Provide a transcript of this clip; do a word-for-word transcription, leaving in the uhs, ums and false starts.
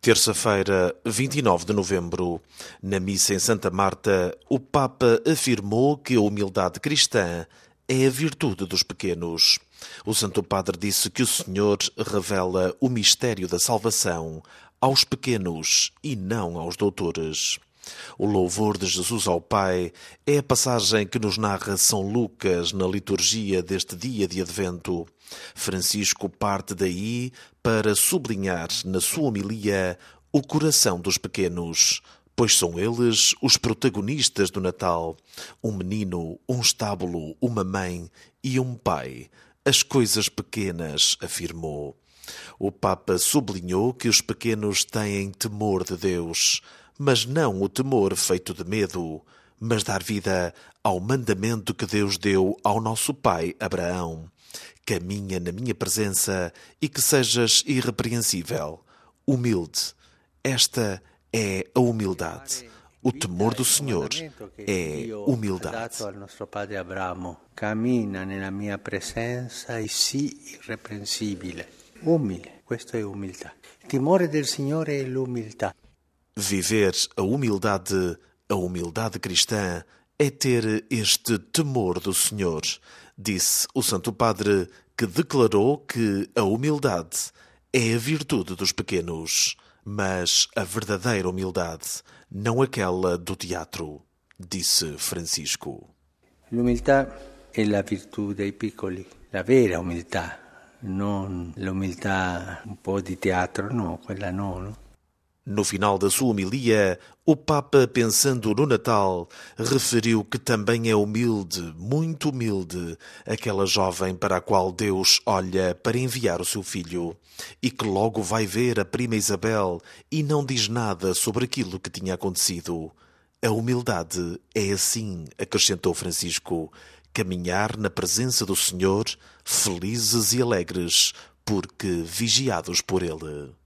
Terça-feira, vinte e nove de novembro, na missa em Santa Marta, o Papa afirmou que a humildade cristã é a virtude dos pequenos. O Santo Padre disse que o Senhor revela o mistério da salvação aos pequenos e não aos doutores. O louvor de Jesus ao Pai é a passagem que nos narra São Lucas na liturgia deste dia de Advento. Francisco parte daí para sublinhar na sua homilia o coração dos pequenos, pois são eles os protagonistas do Natal. Um menino, um estábulo, uma mãe e um pai. As coisas pequenas, afirmou. O Papa sublinhou que os pequenos têm temor de Deus, mas não o temor feito de medo, mas dar vida ao mandamento que Deus deu ao nosso pai Abraão. Caminha na minha presença e que sejas irrepreensível, humilde. Esta é a humildade. O temor do Senhor é humildade. Cammina nella mia presenza e sii irrepreensibile. Umile, questo è umiltà. Il timore del Signore è l'umiltà. Viver a humildade, a humildade cristã, é ter este temor do Senhor, disse o Santo Padre, que declarou que a humildade é a virtude dos pequenos, mas a verdadeira humildade, não aquela do teatro, disse Francisco. L'umiltà è la virtù dei piccoli, la vera umiltà, non l'umiltà un po' di teatro, no, quella no, no? No final da sua homilia, o Papa, pensando no Natal, referiu que também é humilde, muito humilde, aquela jovem para a qual Deus olha para enviar o seu filho e que logo vai ver a prima Isabel e não diz nada sobre aquilo que tinha acontecido. A humildade é assim, acrescentou Francisco, caminhar na presença do Senhor, felizes e alegres, porque vigiados por Ele.